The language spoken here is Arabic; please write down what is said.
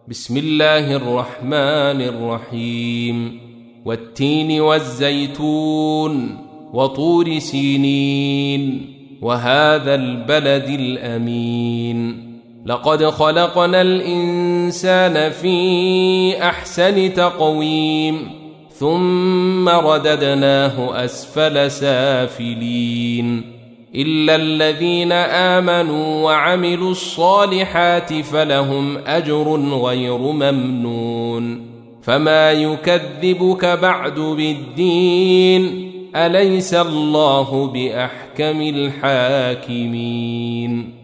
بسم الله الرحمن الرحيم والتين والزيتون وطور سينين وهذا البلد الأمين لقد خلقنا الإنسان في أحسن تقويم ثم رددناه أسفل سافلين إلا الذين آمنوا وعملوا الصالحات فلهم أجر غير ممنون فما يكذبك بعد بالدين أليس الله بأحكم الحاكمين